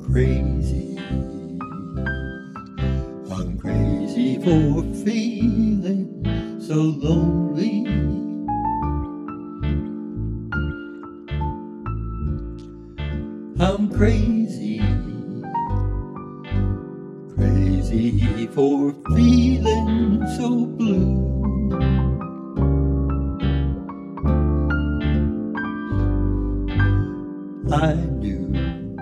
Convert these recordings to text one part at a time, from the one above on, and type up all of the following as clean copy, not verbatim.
crazy. I'm crazy for feeling so lonely. I'm crazy, crazy for feeling so blue. I knew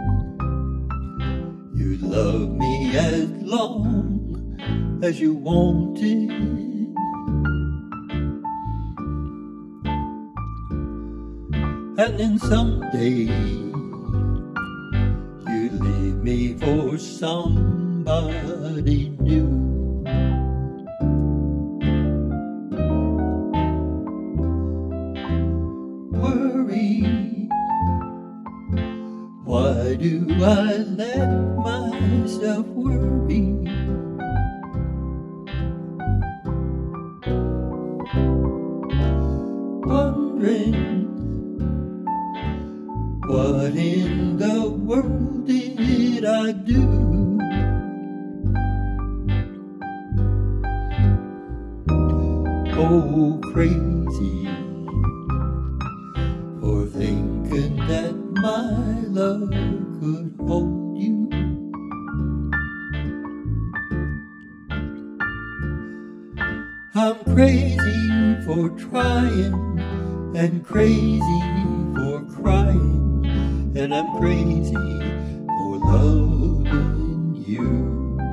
you'd love me as long as you wanted, and then someday you'd leave me for somebody new. Worry, why do I let myself worry? Wondering, what in the world did I do? Oh, crazy for thinking that my love could hold you. I'm crazy for trying and crazy for crying, and I'm crazy for loving you.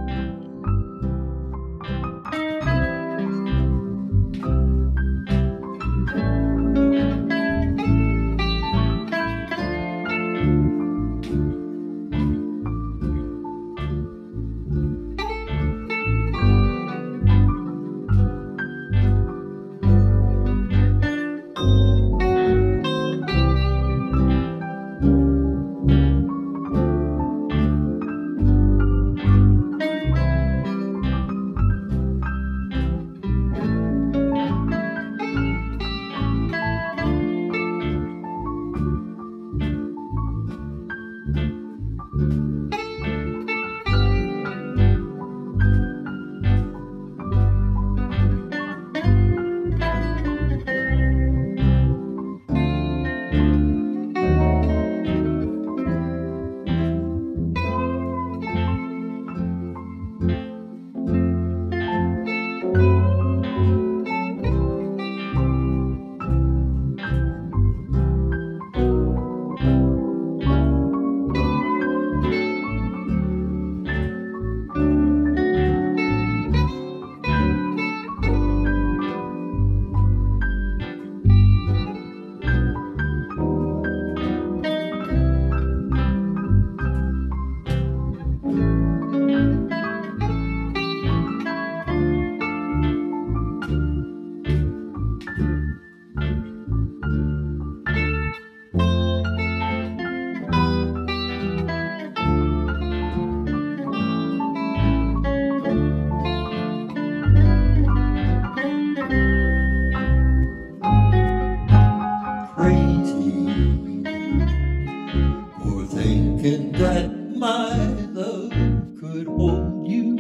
Thinking that my love could hold you.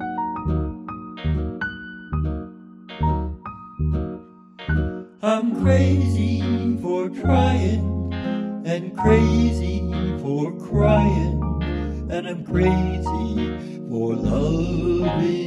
I'm crazy for trying and crazy for crying, and I'm crazy for loving